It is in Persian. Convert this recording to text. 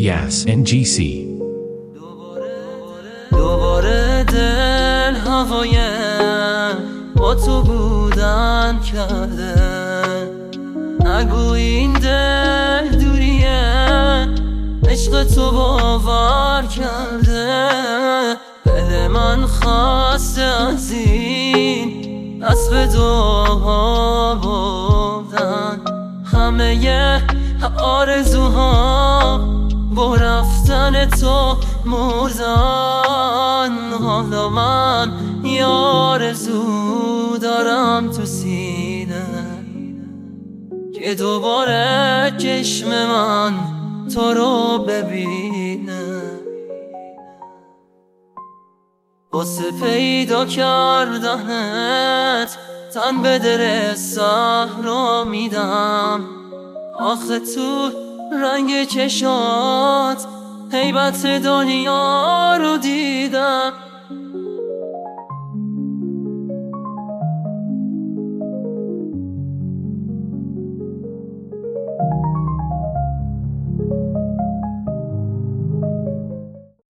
Yas NGC. دوباره دل هوای با تو بودن کرده، نگو این دل دوریه عشق تو باور کرده. دل من خسته از این دست به دعا بردن، همه آرزوها با رفتن تو مردن. حالا من یه آرزو دارم تو سینه که دوباره چشم من تو رو ببینه. واسه پیدا کردنت تن به در صحرا میدم. آخه تو رنگ چشات هیبت دنیا رو دیدم.